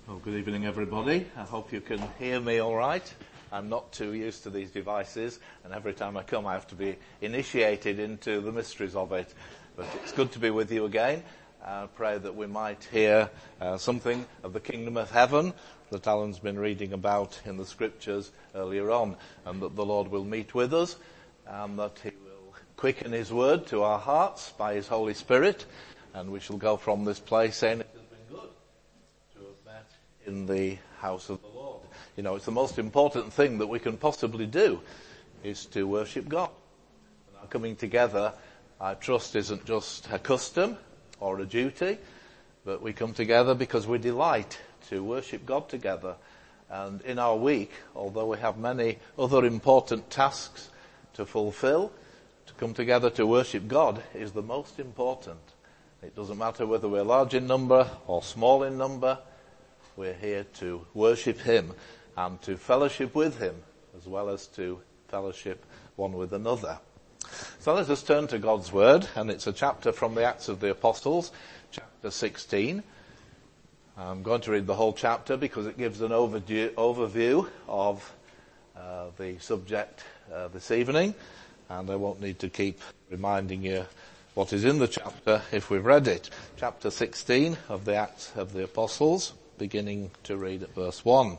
Well, good evening, everybody. I hope you can hear me all right. I'm not too used to these devices, and every time I come I have to be initiated into the mysteries of it. But it's good to be with you again. I pray that we might hear something of the kingdom of heaven that Alan's been reading about in the scriptures earlier on, and that the Lord will meet with us, and that he will quicken his word to our hearts by his Holy Spirit, and we shall go from this place saying it has been good to have met in the house of the Lord. You know, it's the most important thing that we can possibly do is to worship God. And our coming together, I trust, isn't just a custom or a duty, but we come together because we delight to worship God together. And in our week, although we have many other important tasks to fulfill, to come together to worship God is the most important. It doesn't matter whether we're large in number or small in number, we're here to worship him and to fellowship with him as well as to fellowship one with another. So let us turn to God's word, and it's a chapter from the Acts of the Apostles, chapter 16. I'm going to read the whole chapter because it gives an overview of the subject this evening, and I won't need to keep reminding you what is in the chapter if we've read it. Chapter 16 of the Acts of the Apostles, beginning to read at verse 1.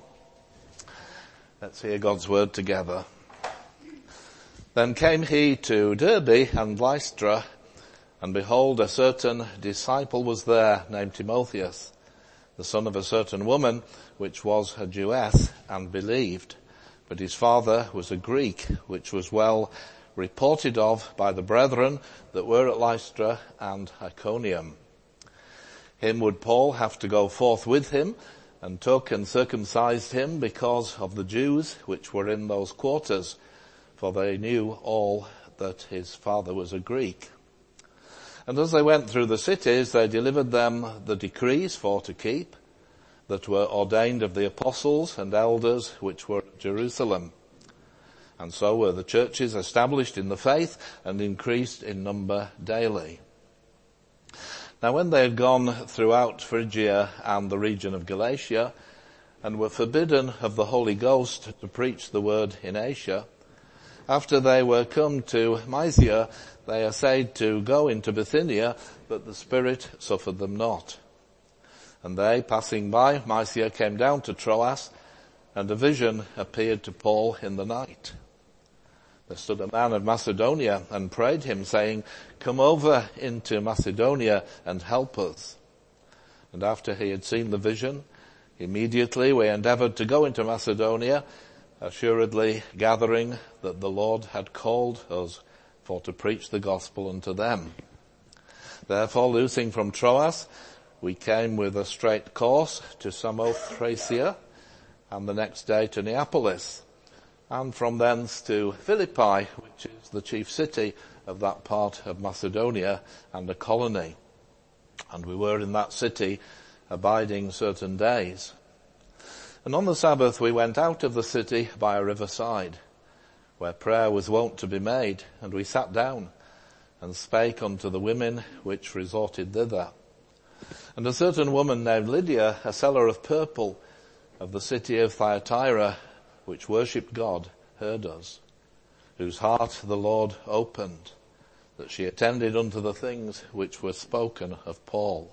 Let's hear God's word together. Then came he to Derbe and Lystra, and behold, a certain disciple was there named Timotheus, the son of a certain woman, which was a Jewess, and believed. But his father was a Greek, which was well reported of by the brethren that were at Lystra and Iconium. Him would Paul have to go forth with him, and took and circumcised him because of the Jews which were in those quarters, for they knew all that his father was a Greek. And as they went through the cities, they delivered them the decrees for to keep, that were ordained of the apostles and elders which were at Jerusalem. And so were the churches established in the faith and increased in number daily. Now when they had gone throughout Phrygia and the region of Galatia, and were forbidden of the Holy Ghost to preach the word in Asia, after they were come to Mysia, they essayed to go into Bithynia, but the Spirit suffered them not. And they, passing by Mysia, came down to Troas, and a vision appeared to Paul in the night. There stood a man of Macedonia and prayed him, saying, "Come over into Macedonia and help us." And after he had seen the vision, immediately we endeavored to go into Macedonia, assuredly gathering that the Lord had called us for to preach the gospel unto them. Therefore, loosing from Troas, we came with a straight course to Samothracia, and the next day to Neapolis, and from thence to Philippi, which is the chief city of that part of Macedonia and a colony. And we were in that city abiding certain days. And on the Sabbath we went out of the city by a riverside, where prayer was wont to be made, and we sat down and spake unto the women which resorted thither. And a certain woman named Lydia, a seller of purple of the city of Thyatira, which worshipped God, heard us, whose heart the Lord opened, that she attended unto the things which were spoken of Paul.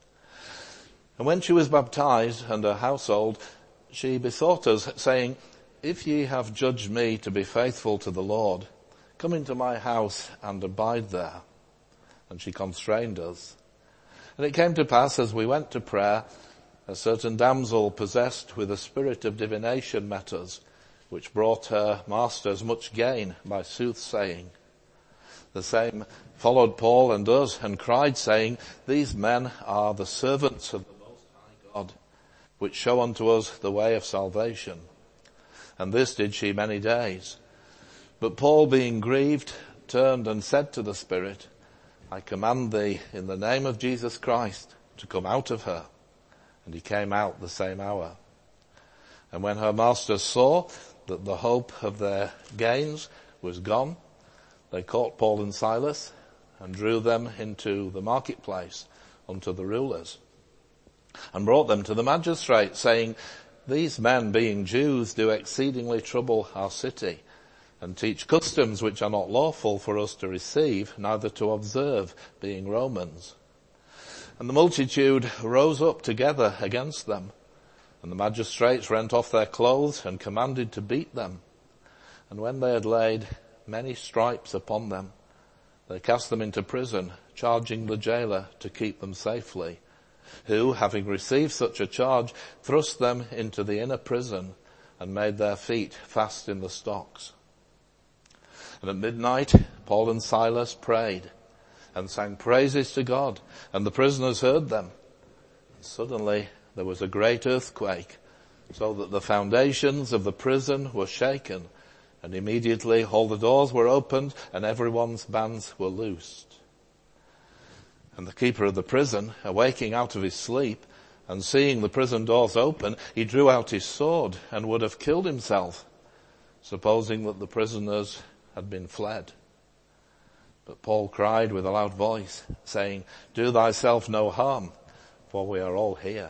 And when she was baptized, and her household, she besought us, saying, "If ye have judged me to be faithful to the Lord, come into my house and abide there." And she constrained us. And it came to pass, as we went to prayer, a certain damsel possessed with a spirit of divination met us, which brought her masters much gain by soothsaying. The same followed Paul and us, and cried, saying, "These men are the servants of the Most High God, which show unto us the way of salvation." And this did she many days. But Paul, being grieved, turned and said to the spirit, "I command thee in the name of Jesus Christ to come out of her." And he came out the same hour. And when her masters saw that the hope of their gains was gone, they caught Paul and Silas and drew them into the marketplace unto the rulers. and brought them to the magistrate, saying, "These men, being Jews, do exceedingly trouble our city, and teach customs which are not lawful for us to receive, neither to observe, being Romans." And the multitude rose up together against them, and the magistrates rent off their clothes and commanded to beat them. And when they had laid many stripes upon them, they cast them into prison, charging the jailer to keep them safely, who, having received such a charge, thrust them into the inner prison and made their feet fast in the stocks. And at midnight, Paul and Silas prayed and sang praises to God, and the prisoners heard them. And suddenly there was a great earthquake, so that the foundations of the prison were shaken, and immediately all the doors were opened and everyone's bands were loosed. And the keeper of the prison, awaking out of his sleep and seeing the prison doors open, he drew out his sword and would have killed himself, supposing that the prisoners had been fled. But Paul cried with a loud voice, saying, "Do thyself no harm, for we are all here."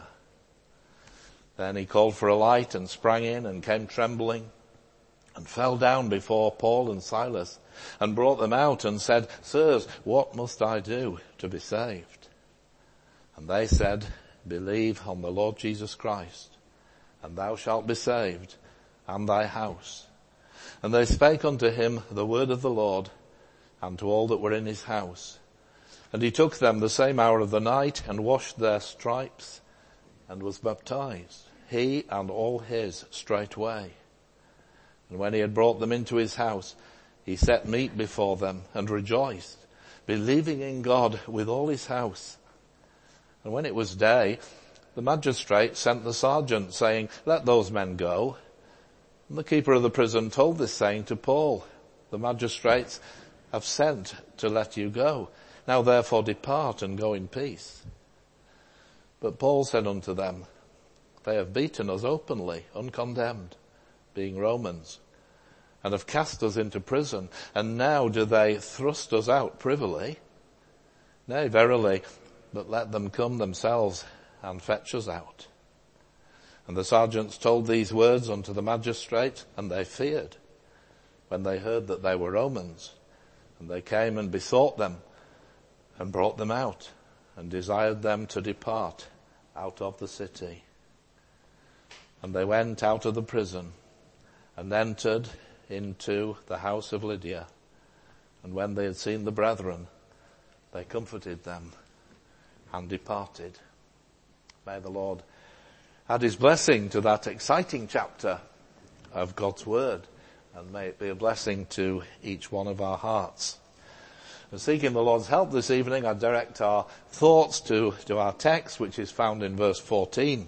Then he called for a light and sprang in and came trembling and fell down before Paul and Silas and brought them out and said, "Sirs, what must I do to be saved?" And they said, "Believe on the Lord Jesus Christ, and thou shalt be saved, and thy house." And they spake unto him the word of the Lord, and to all that were in his house. And he took them the same hour of the night, and washed their stripes, and was baptized, he and all his straightway. And when he had brought them into his house, he set meat before them, and rejoiced, believing in God with all his house. And when it was day, the magistrate sent the sergeant, saying, "Let those men go." And the keeper of the prison told this saying to Paul, "The magistrates have sent to let you go. Now therefore depart and go in peace." But Paul said unto them, "They have beaten us openly, uncondemned, being Romans, and have cast us into prison, and now do they thrust us out privily? Nay, verily, but let them come themselves and fetch us out." And the sergeants told these words unto the magistrate, and they feared, when they heard that they were Romans. And they came and besought them, and brought them out, and desired them to depart out of the city. And they went out of the prison, and entered into the house of Lydia. And when they had seen the brethren, they comforted them, and departed. May the Lord add his blessing to that exciting chapter of God's Word, and may it be a blessing to each one of our hearts. And seeking the Lord's help this evening, I direct our thoughts to our text, which is found in verse 14.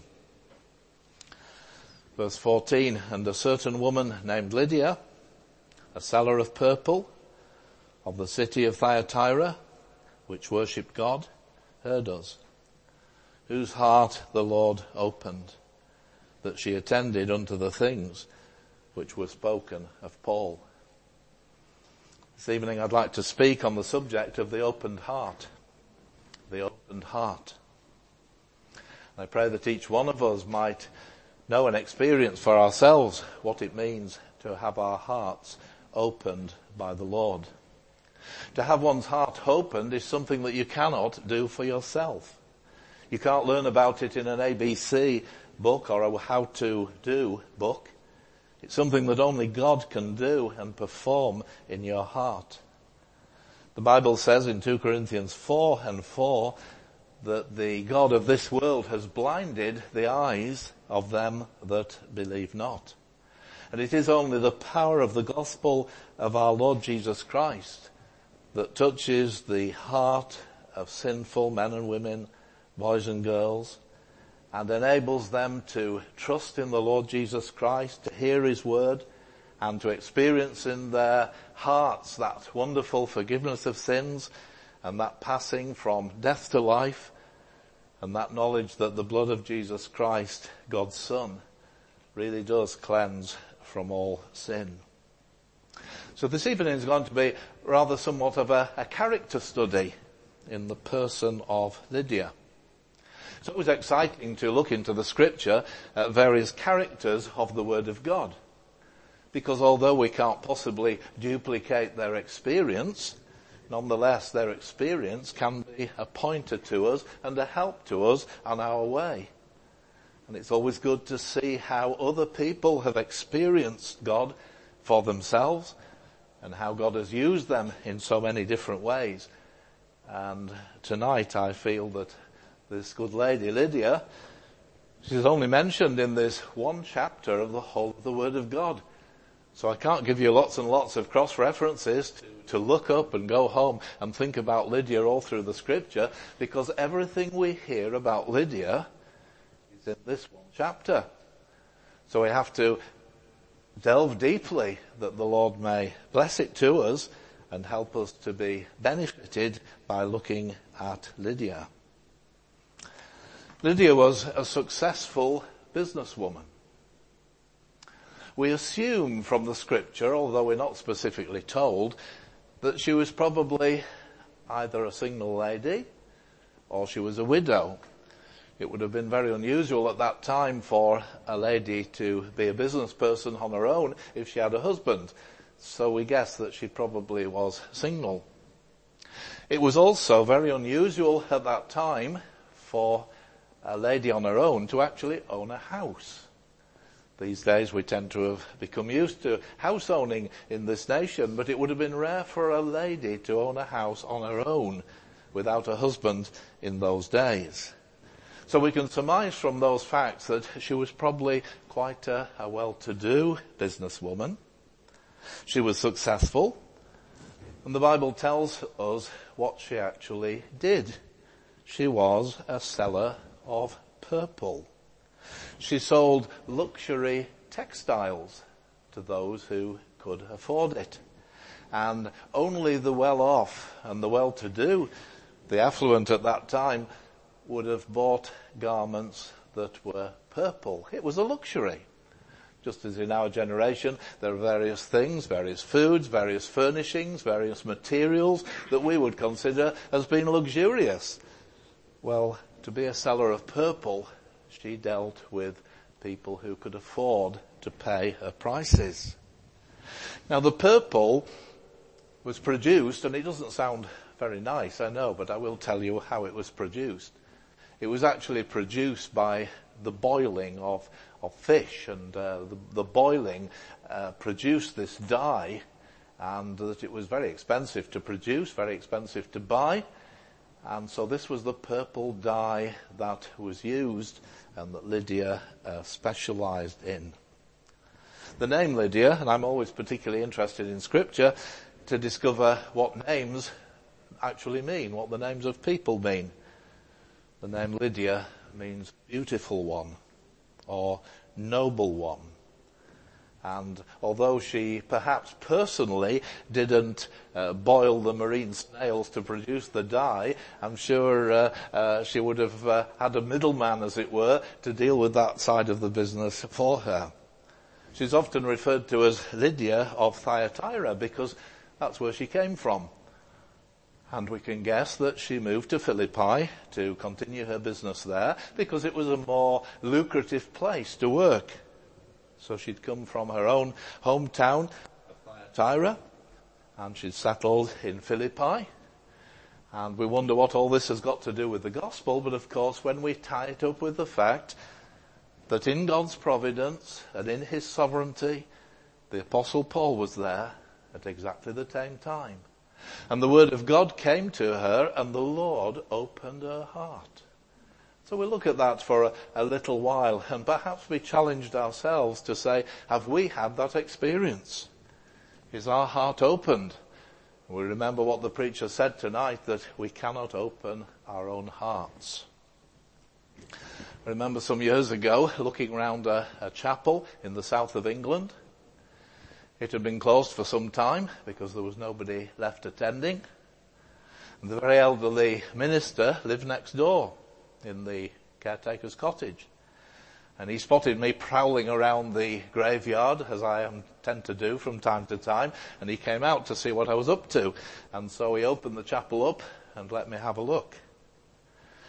Verse 14, "And a certain woman named Lydia, a seller of purple, of the city of Thyatira, which worshipped God, heard us, whose heart the Lord opened, that she attended unto the things which were spoken of Paul." This evening I'd like to speak on the subject of the opened heart. The opened heart. I pray that each one of us might know and experience for ourselves what it means to have our hearts opened by the Lord. To have one's heart opened is something that you cannot do for yourself. You can't learn about it in an ABC book or a how-to-do book. It's something that only God can do and perform in your heart. The Bible says in 2 Corinthians 4:4 that the God of this world has blinded the eyes of them that believe not. And it is only the power of the gospel of our Lord Jesus Christ that touches the heart of sinful men and women, boys and girls, and enables them to trust in the Lord Jesus Christ, to hear his word, and to experience in their hearts that wonderful forgiveness of sins, and that passing from death to life, and that knowledge that the blood of Jesus Christ, God's Son, really does cleanse from all sin. So this evening is going to be rather somewhat of a character study in the person of Lydia. It's always exciting to look into the scripture at various characters of the Word of God. Because although we can't possibly duplicate their experience, nonetheless their experience can be a pointer to us and a help to us on our way. And it's always good to see how other people have experienced God for themselves and how God has used them in so many different ways. And tonight I feel that this good lady, Lydia, she's only mentioned in this one chapter of the whole of the Word of God. So I can't give you lots and lots of cross-references to look up and go home and think about Lydia all through the scripture, because everything we hear about Lydia is in this one chapter. So we have to delve deeply that the Lord may bless it to us and help us to be benefited by looking at Lydia. Lydia was a successful businesswoman. We assume from the scripture, although we're not specifically told, that she was probably either a single lady or she was a widow. It would have been very unusual at that time for a lady to be a business person on her own if she had a husband. So we guess that she probably was single. It was also very unusual at that time for a lady on her own to actually own a house. These days we tend to have become used to house owning in this nation, but it would have been rare for a lady to own a house on her own without a husband in those days. So we can surmise from those facts that she was probably quite a well-to-do businesswoman. She was successful, and the Bible tells us what she actually did. She was a seller of purple. She sold luxury textiles to those who could afford it. And only the well-off and the well-to-do, the affluent at that time, would have bought garments that were purple. It was a luxury. Just as in our generation, there are various things, various foods, various furnishings, various materials that we would consider as being luxurious. Well, to be a seller of purple, she dealt with people who could afford to pay her prices. Now the purple was produced, and it doesn't sound very nice, I know, but I will tell you how it was produced. It was actually produced by the boiling of fish, and the boiling produced this dye, and that it was very expensive to produce, very expensive to buy. And so this was the purple dye that was used and that Lydia specialized in. The name Lydia, and I'm always particularly interested in scripture to discover what names actually mean, what the names of people mean. The name Lydia means beautiful one or noble one. And although she perhaps personally didn't boil the marine snails to produce the dye, I'm sure she would have had a middleman, as it were, to deal with that side of the business for her. She's often referred to as Lydia of Thyatira because that's where she came from. And we can guess that she moved to Philippi to continue her business there because it was a more lucrative place to work. So she'd come from her own hometown of Thyatira, and she'd settled in Philippi. And we wonder what all this has got to do with the gospel, but of course when we tie it up with the fact that in God's providence and in his sovereignty, the Apostle Paul was there at exactly the same time. And the word of God came to her, and the Lord opened her heart. So we'll look at that for a little while, and perhaps we challenged ourselves to say, have we had that experience? Is our heart opened? We remember what the preacher said tonight, that we cannot open our own hearts. I remember some years ago looking around a chapel in the south of England. It had been closed for some time because there was nobody left attending. And the very elderly minister lived next door in the caretaker's cottage. And he spotted me prowling around the graveyard, as I tend to do from time to time, and he came out to see what I was up to. And so he opened the chapel up and let me have a look.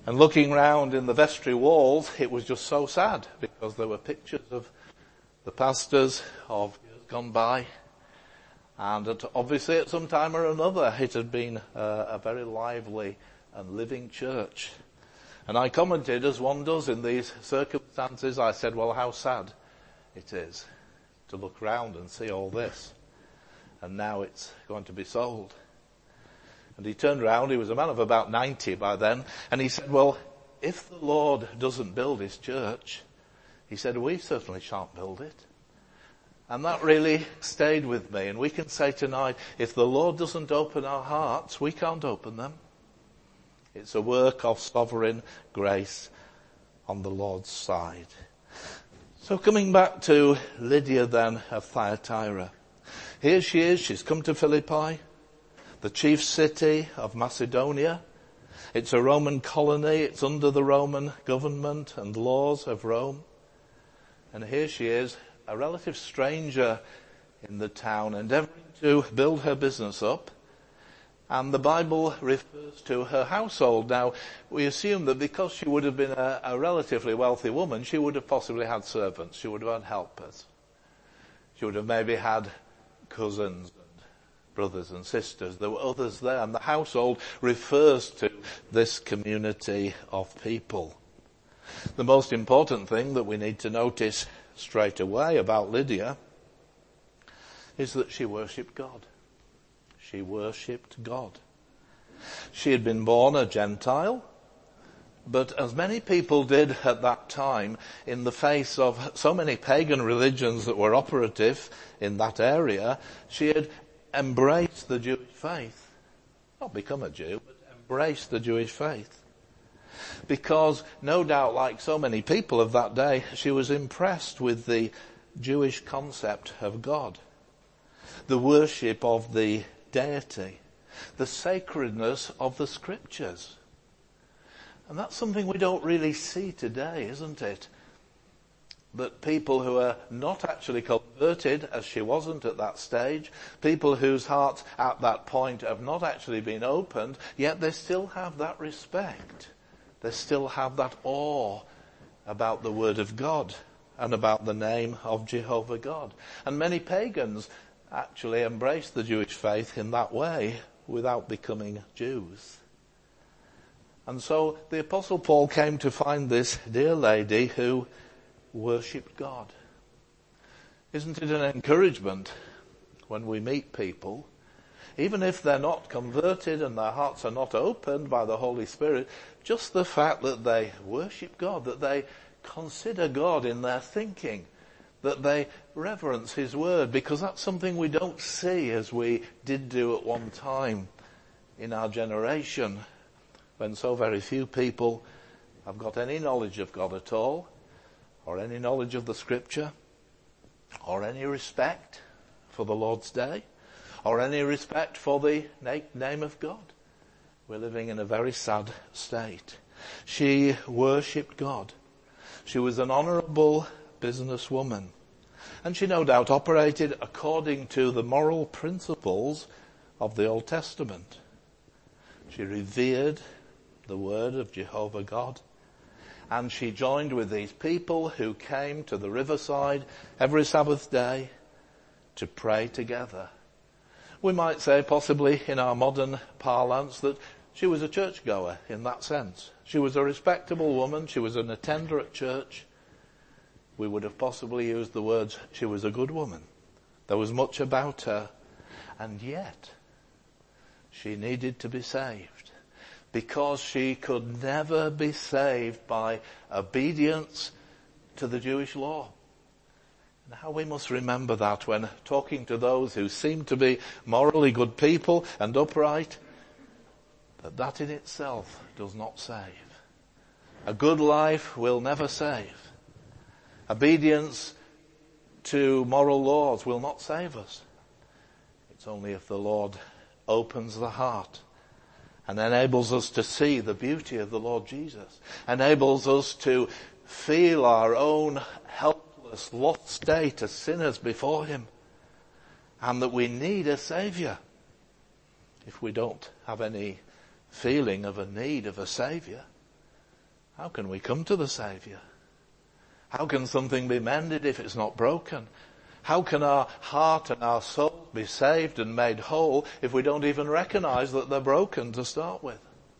And looking round in the vestry walls, it was just so sad because there were pictures of the pastors of years gone by. And obviously at some time or another it had been a very lively and living church. And I commented, as one does in these circumstances, I said, well, how sad it is to look round and see all this. And now it's going to be sold. And he turned around, he was a man of about 90 by then, and he said, well, if the Lord doesn't build his church, he said, we certainly shan't build it. And that really stayed with me. And we can say tonight, if the Lord doesn't open our hearts, we can't open them. It's a work of sovereign grace on the Lord's side. So coming back to Lydia then of Thyatira. Here she is, she's come to Philippi, the chief city of Macedonia. It's a Roman colony, it's under the Roman government and laws of Rome. And here she is, a relative stranger in the town, endeavouring to build her business up. And the Bible refers to her household. Now, we assume that because she would have been a relatively wealthy woman, she would have possibly had servants, she would have had helpers. She would have maybe had cousins and brothers and sisters. There were others there, and the household refers to this community of people. The most important thing that we need to notice straight away about Lydia is that she worshipped God. She worshipped God. She had been born a Gentile, but as many people did at that time, in the face of so many pagan religions that were operative in that area, she had embraced the Jewish faith. Not become a Jew, but embraced the Jewish faith. Because, no doubt, like so many people of that day, she was impressed with the Jewish concept of God, the worship of the deity, the sacredness of the scriptures. And that's something we don't really see today, isn't it? That people who are not actually converted, as she wasn't at that stage, people whose hearts at that point have not actually been opened, yet they still have that respect. They still have that awe about the Word of God and about the name of Jehovah God. And many pagans actually embraced the Jewish faith in that way without becoming Jews. And so the Apostle Paul came to find this dear lady who worshipped God. Isn't it an encouragement when we meet people, even if they're not converted and their hearts are not opened by the Holy Spirit, just the fact that they worship God, that they consider God in their thinking, that they reverence His Word, because that's something we don't see as we did do at one time in our generation, when so very few people have got any knowledge of God at all, or any knowledge of the Scripture, or any respect for the Lord's Day, or any respect for the name of God. We're living in a very sad state. She worshipped God. She was an honourable businesswoman. And she no doubt operated according to the moral principles of the Old Testament. She revered the word of Jehovah God. And she joined with these people who came to the riverside every Sabbath day to pray together. We might say, possibly in our modern parlance, that she was a churchgoer in that sense. She was a respectable woman. She was an attender at church. We would have possibly used the words, she was a good woman. There was much about her. And yet, she needed to be saved, because she could never be saved by obedience to the Jewish law. Now we must remember that when talking to those who seem to be morally good people and upright, that in itself does not save. A good life will never save. Obedience to moral laws will not save us. It's only if the Lord opens the heart and enables us to see the beauty of the Lord Jesus, enables us to feel our own helpless, lost state as sinners before Him, and that we need a Saviour. If we don't have any feeling of a need of a Saviour, How can we come to the Saviour? How can something be mended if it's not broken? How can our heart and our soul be saved and made whole if we don't even recognize that they're broken to start with?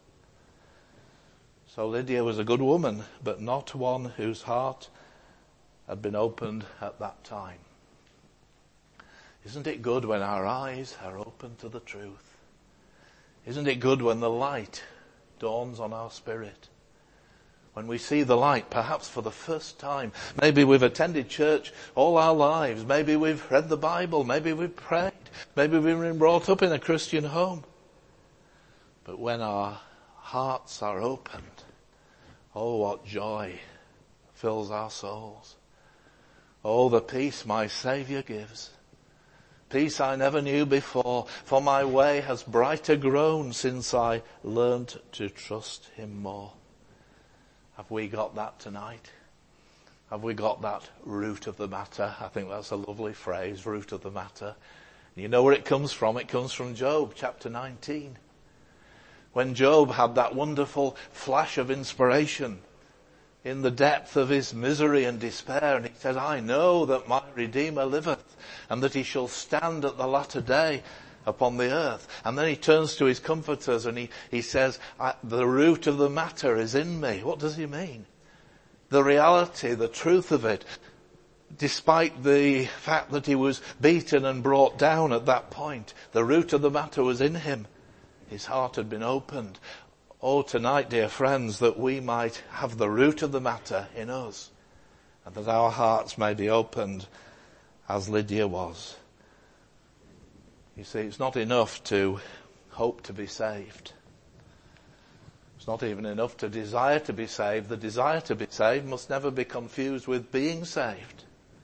So Lydia was a good woman, but not one whose heart had been opened at that time. Isn't it good when our eyes are open to the truth? Isn't it good when the light dawns on our spirit? When we see the light, perhaps for the first time. Maybe we've attended church all our lives. Maybe we've read the Bible. Maybe we've prayed. Maybe we've been brought up in a Christian home. But when our hearts are opened, oh, what joy fills our souls. Oh, the peace my Saviour gives. Peace I never knew before, for my way has brighter grown since I learnt to trust him more. Have we got that tonight? Have we got that root of the matter? I think that's a lovely phrase, root of the matter. You know where it comes from? It comes from Job, chapter 19. When Job had that wonderful flash of inspiration in the depth of his misery and despair, and he said, I know that my Redeemer liveth, and that he shall stand at the latter day upon the earth. And then he turns to his comforters and he says, the root of the matter is in me. What does he mean? The reality, the truth of it, despite the fact that he was beaten and brought down at that point, the root of the matter was in him. His heart had been opened. Oh, tonight, dear friends, that we might have the root of the matter in us, and that our hearts may be opened as Lydia was. You see, it's not enough to hope to be saved. It's not even enough to desire to be saved. The desire to be saved must never be confused with being saved.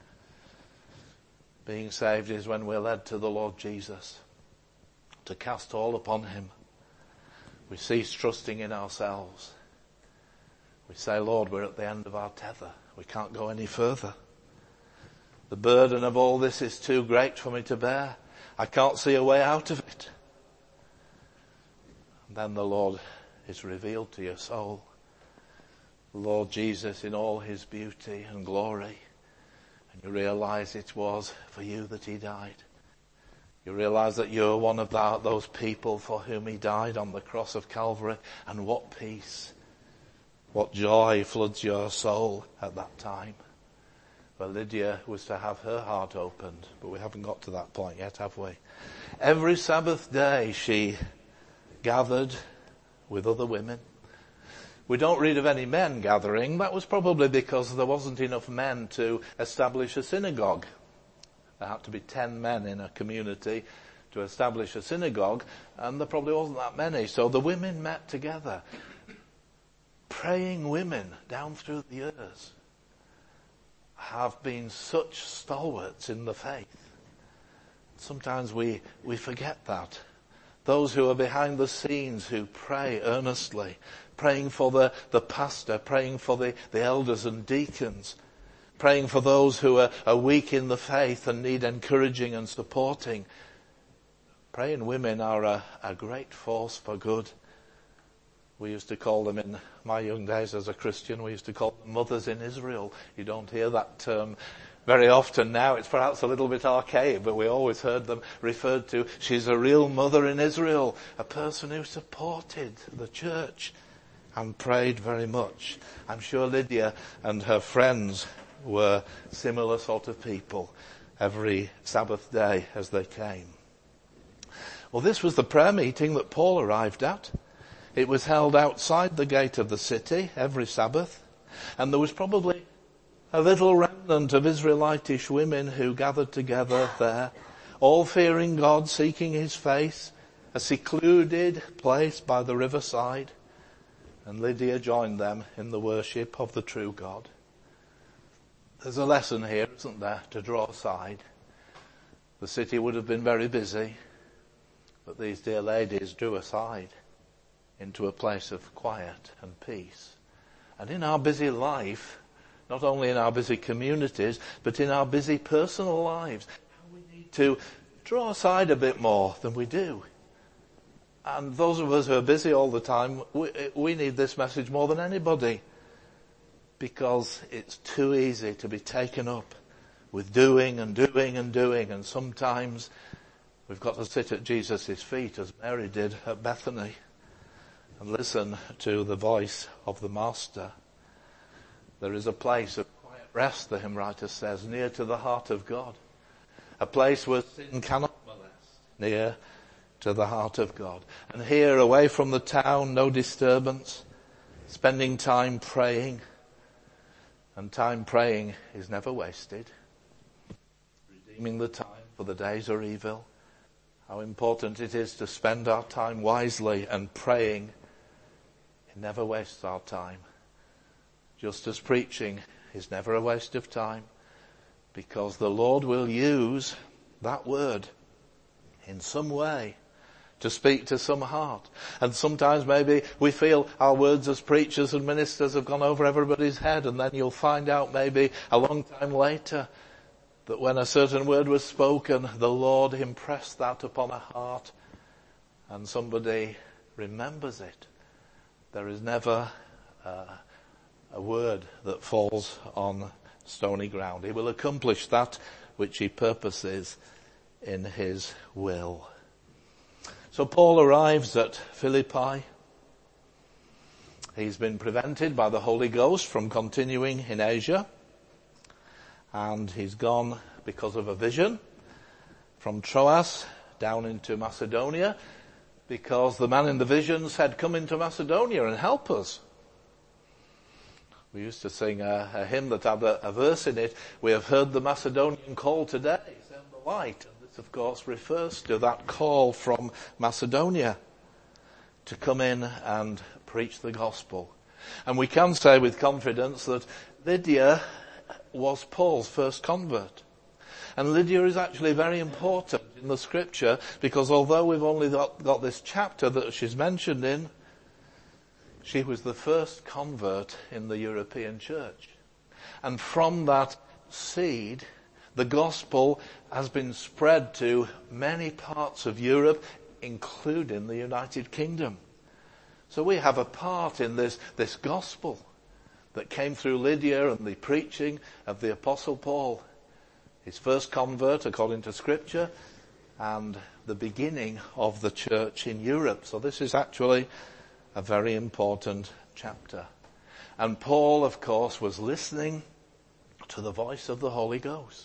Being saved is when we're led to the Lord Jesus, to cast all upon him. We cease trusting in ourselves. We say, Lord, we're at the end of our tether. We can't go any further. The burden of all this is too great for me to bear. I can't see a way out of it. And then the Lord is revealed to your soul. The Lord Jesus in all his beauty and glory. And you realize it was for you that he died. You realize that you're one of those people for whom he died on the cross of Calvary. And what peace, what joy floods your soul at that time. Well, Lydia was to have her heart opened, but we haven't got to that point yet, have we? Every Sabbath day she gathered with other women. We don't read of any men gathering. That was probably because there wasn't enough men to establish a synagogue. There had to be 10 men in a community to establish a synagogue, and there probably wasn't that many. So the women met together. Praying women down through the years have been such stalwarts in the faith. Sometimes we forget that. Those who are behind the scenes who pray earnestly, praying for the pastor, praying for the elders and deacons, praying for those who are weak in the faith and need encouraging and supporting. Praying women are a great force for good. We used to call them, in my young days as a Christian, we used to call them mothers in Israel. You don't hear that term very often now. It's perhaps a little bit archaic, but we always heard them referred to. She's a real mother in Israel, a person who supported the church and prayed very much. I'm sure Lydia and her friends were similar sort of people every Sabbath day as they came. Well, this was the prayer meeting that Paul arrived at. It was held outside the gate of the city every Sabbath, and there was probably a little remnant of Israelitish women who gathered together there, all fearing God, seeking his face, a secluded place by the riverside, and Lydia joined them in the worship of the true God. There's a lesson here, isn't there, to draw aside. The city would have been very busy, but these dear ladies drew aside into a place of quiet and peace. And in our busy life, not only in our busy communities, but in our busy personal lives, we need to draw aside a bit more than we do. And those of us who are busy all the time, we need this message more than anybody. because it's too easy to be taken up with doing and doing and doing, and sometimes we've got to sit at Jesus' feet as Mary did at Bethany and listen to the voice of the Master. There is a place of quiet rest, the hymn writer says, near to the heart of God. A place where sin cannot molest, near to the heart of God. And here, away from the town, no disturbance, spending time praying. And time praying is never wasted. Redeeming the time, for the days are evil. How important it is to spend our time wisely and praying. It never wastes our time. Just as preaching is never a waste of time, because the Lord will use that word in some way to speak to some heart. And sometimes maybe we feel our words as preachers and ministers have gone over everybody's head, and then you'll find out maybe a long time later that when a certain word was spoken, the Lord impressed that upon a heart and somebody remembers it. There is never a word that falls on stony ground. He will accomplish that which he purposes in his will. So Paul arrives at Philippi. He's been prevented by the Holy Ghost from continuing in Asia. And he's gone because of a vision from Troas down into Macedonia, because the man in the vision said, "Come into Macedonia and help us." We used to sing a hymn that had a verse in it. We have heard the Macedonian call today, send the light. And this, of course, refers to that call from Macedonia to come in and preach the gospel. And we can say with confidence that Lydia was Paul's first convert. And Lydia is actually very important in the scripture, because although we've only got this chapter that she's mentioned in, she was the first convert in the European church. And from that seed, the gospel has been spread to many parts of Europe, including the United Kingdom. So we have a part in this gospel that came through Lydia and the preaching of the Apostle Paul. His first convert according to scripture, and the beginning of the church in Europe. So this is actually a very important chapter. And Paul, of course, was listening to the voice of the Holy Ghost.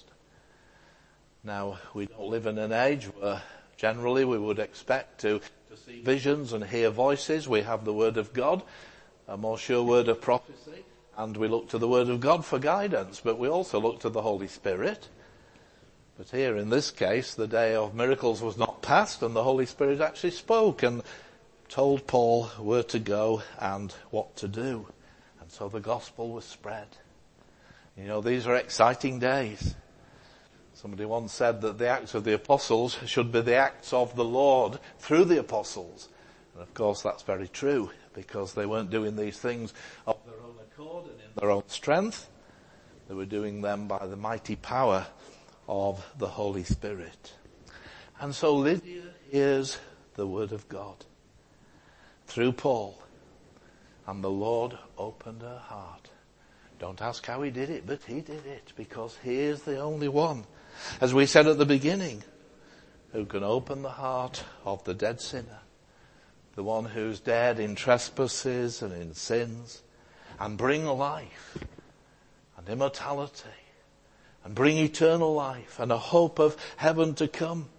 Now, we don't live in an age where generally we would expect to see visions and hear voices. We have the Word of God, a more sure word of prophecy, and we look to the Word of God for guidance, but we also look to the Holy Spirit. But here in this case, the day of miracles was not past, and the Holy Spirit actually spoke and told Paul where to go and what to do. And so the gospel was spread. You know, these are exciting days. Somebody once said that the Acts of the Apostles should be the acts of the Lord through the apostles. And of course that's very true, because they weren't doing these things of their own accord and in their own strength. They were doing them by the mighty power of the Holy Spirit. And so Lydia hears the word of God through Paul, and the Lord opened her heart. Don't ask how he did it, but he did it, because he is the only one, as we said at the beginning, who can open the heart of the dead sinner, the one who's dead in trespasses and in sins, and bring life and immortality, and bring eternal life and a hope of heaven to come.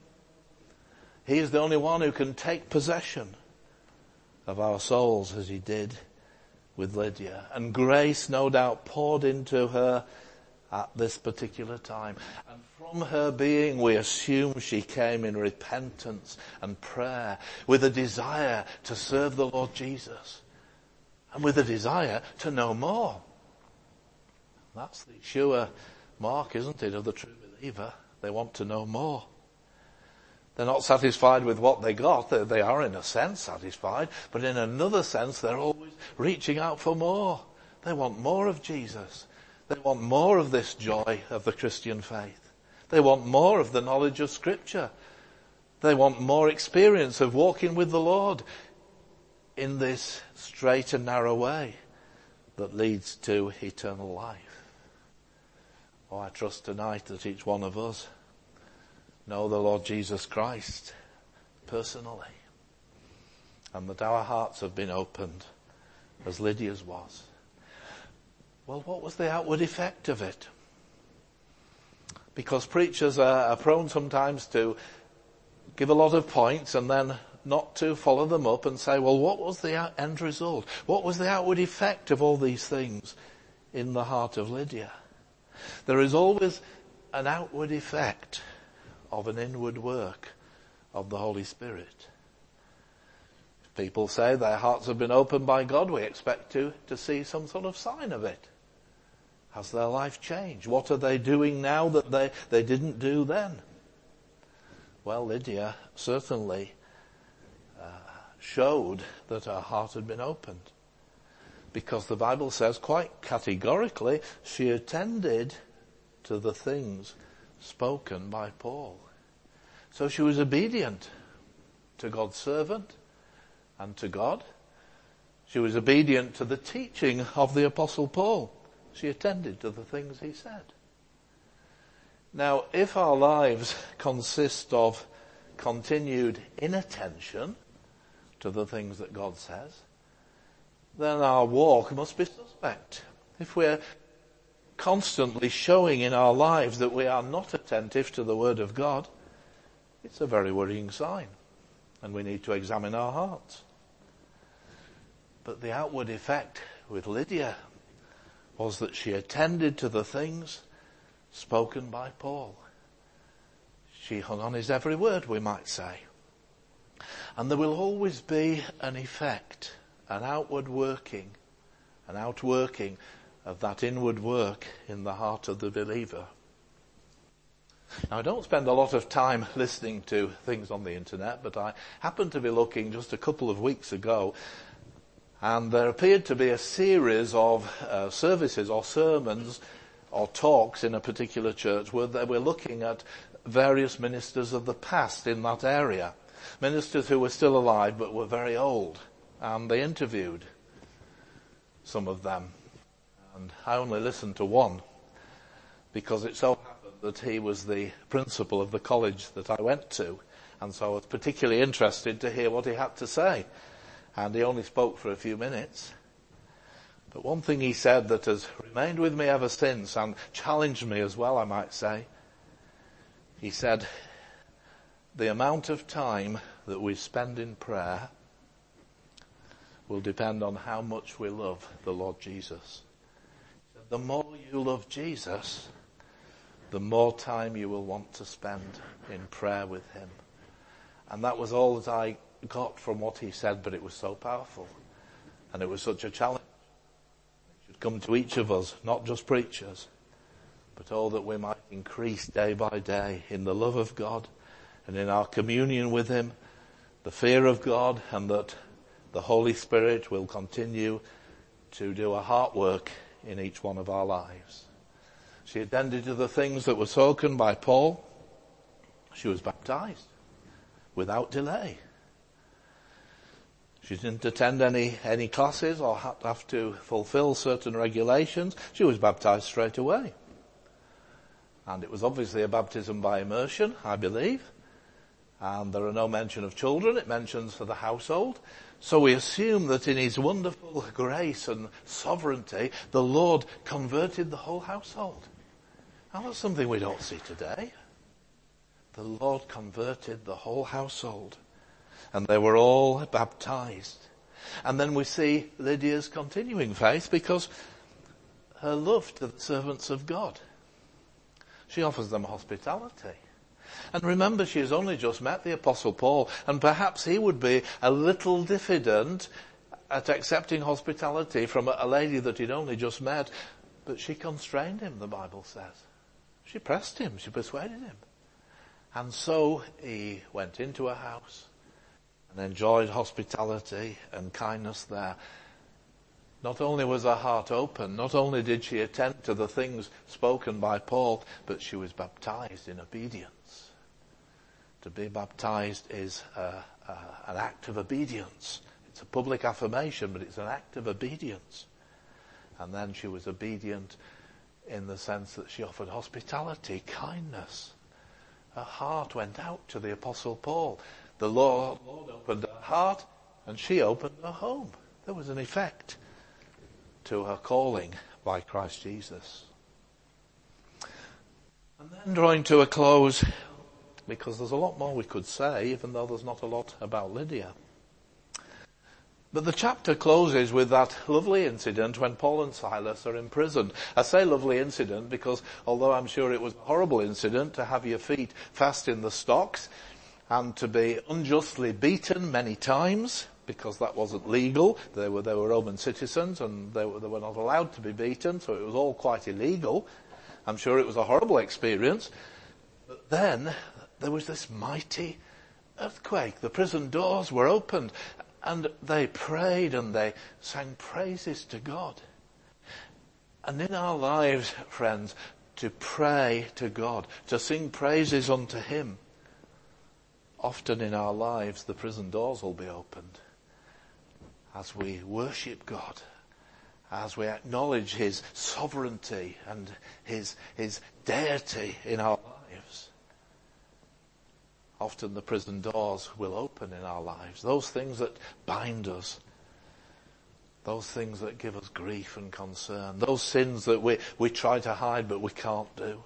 He is the only one who can take possession of our souls, as he did with Lydia. And grace, no doubt, poured into her at this particular time. And from her being, we assume she came in repentance and prayer, with a desire to serve the Lord Jesus, and with a desire to know more. That's the sure mark, isn't it, of the true believer? They want to know more. They're not satisfied with what they got. They are in a sense satisfied, but in another sense they're always reaching out for more. They want more of Jesus. They want more of this joy of the Christian faith. They want more of the knowledge of Scripture. They want more experience of walking with the Lord in this straight and narrow way. that leads to eternal life. Oh, I trust tonight that each one of us know the Lord Jesus Christ personally, and that our hearts have been opened as Lydia's was. Well, what was the outward effect of it? Because preachers are prone sometimes to give a lot of points and then not to follow them up and say, well, what was the end result? What was the outward effect of all these things in the heart of Lydia? There is always an outward effect of an inward work of the Holy Spirit. If people say their hearts have been opened by God, we expect to see some sort of sign of it. Has their life changed? What are they doing now that they didn't do then? Well, Lydia certainly showed that her heart had been opened, because the Bible says quite categorically she attended to the things spoken by Paul. So she was obedient to God's servant and to God. She was obedient to the teaching of the Apostle Paul. She attended to the things he said. Now, if our lives consist of continued inattention to the things that God says, then our walk must be suspect. If we're constantly showing in our lives that we are not attentive to the Word of God, it's a very worrying sign, and we need to examine our hearts. But the outward effect with Lydia was that she attended to the things spoken by Paul. She hung on his every word, we might say. And there will always be an effect, an outward working, an outworking of that inward work in the heart of the believer. Now, I don't spend a lot of time listening to things on the internet, but I happened to be looking just a couple of weeks ago, and there appeared to be a series of services or sermons or talks in a particular church where they were looking at various ministers of the past in that area. Ministers who were still alive but were very old. And they interviewed some of them. And I only listened to one because it so happened that he was the principal of the college that I went to. And so I was particularly interested to hear what he had to say. And he only spoke for a few minutes. But one thing he said that has remained with me ever since and challenged me as well, I might say. He said, the amount of time that we spend in prayer will depend on how much we love the Lord Jesus. The more you love Jesus, the more time you will want to spend in prayer with him. And that was all that I got from what he said, but it was so powerful. And it was such a challenge. It should come to each of us, not just preachers, but all that we might increase day by day in the love of God and in our communion with him, the fear of God, and that the Holy Spirit will continue to do a heart work in each one of our lives. She attended to the things that were spoken by Paul. She was baptized without delay. She didn't attend any classes or have to fulfill certain regulations. She was baptized straight away. And it was obviously a baptism by immersion, I believe. And there are no mention of children. It mentions for the household. So we assume that in his wonderful grace and sovereignty, the Lord converted the whole household. And that's something we don't see today. The Lord converted the whole household. And they were all baptized. And then we see Lydia's continuing faith because her love to the servants of God. She offers them hospitality. And remember, she has only just met the Apostle Paul, and perhaps he would be a little diffident at accepting hospitality from a lady that he'd only just met. But she constrained him, the Bible says. She pressed him, she persuaded him. And so he went into her house and enjoyed hospitality and kindness there. Not only was her heart open, not only did she attend to the things spoken by Paul, but she was baptized in obedience. To be baptized is an act of obedience. It's a public affirmation, but it's an act of obedience. And then she was obedient in the sense that she offered hospitality, kindness. Her heart went out to the Apostle Paul. The Lord opened her heart and she opened her home. There was an effect to her calling by Christ Jesus. And then drawing to a close, because there's a lot more we could say, even though there's not a lot about Lydia. But the chapter closes with that lovely incident when Paul and Silas are in prison. I say lovely incident because although I'm sure it was a horrible incident to have your feet fast in the stocks and to be unjustly beaten many times because that wasn't legal. They were Roman citizens and they were not allowed to be beaten, so it was all quite illegal. I'm sure it was a horrible experience. But then there was this mighty earthquake. The prison doors were opened. And they prayed and they sang praises to God. And in our lives, friends, to pray to God, to sing praises unto Him, often in our lives the prison doors will be opened as we worship God, as we acknowledge His sovereignty and His deity in our lives. Often the prison doors will open in our lives. Those things that bind us. Those things that give us grief and concern. Those sins that we try to hide but we can't do.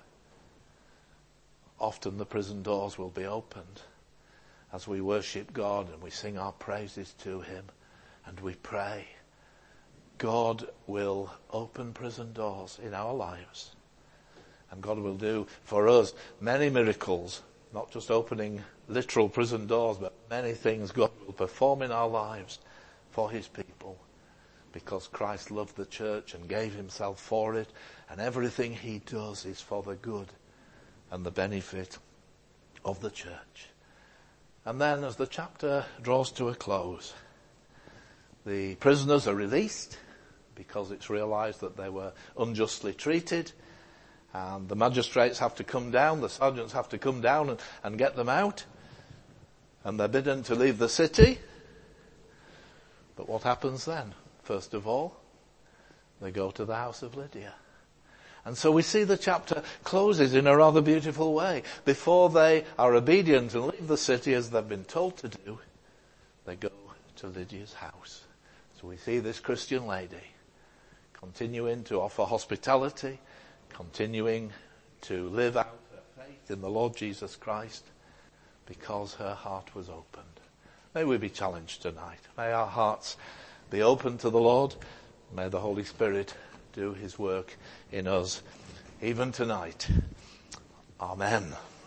Often the prison doors will be opened as we worship God and we sing our praises to Him and we pray. God will open prison doors in our lives. And God will do for us many miracles. Not just opening literal prison doors, but many things God will perform in our lives for His people. Because Christ loved the church and gave Himself for it. And everything He does is for the good and the benefit of the church. And then as the chapter draws to a close, the prisoners are released because it's realized that they were unjustly treated. And the magistrates have to come down, the sergeants have to come down and get them out. And they're bidden to leave the city. But what happens then? First of all, they go to the house of Lydia. And so we see the chapter closes in a rather beautiful way. Before they are obedient and leave the city as they've been told to do, they go to Lydia's house. So we see this Christian lady continuing to offer hospitality, continuing to live out her faith in the Lord Jesus Christ because her heart was opened. May we be challenged tonight. May our hearts be open to the Lord. May the Holy Spirit do His work in us even tonight. Amen.